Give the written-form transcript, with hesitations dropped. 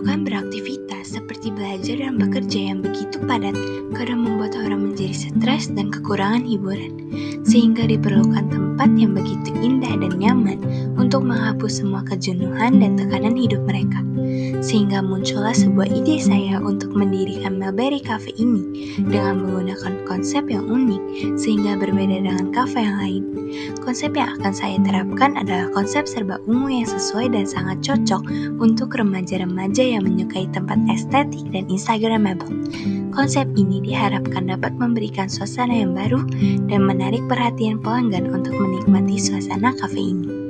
kesibukan beraktivitas seperti belajar dan bekerja yang begitu padat kadang membuat orang menjadi stres dan kekurangan hiburan, sehingga diperlukan tempat yang begitu indah dan nyaman untuk menghapus semua kejenuhan dan tekanan hidup mereka. Sehingga muncullah sebuah ide saya untuk mendirikan Melberry Cafe ini dengan menggunakan konsep yang unik sehingga berbeda dengan kafe yang lain. Konsep yang akan saya terapkan adalah konsep serba ungu yang sesuai dan sangat cocok untuk remaja-remaja yang menyukai tempat estetik dan instagramable. Konsep ini diharapkan dapat memberikan suasana yang baru dan menarik perhatian pelanggan untuk menikmati suasana kafe ini.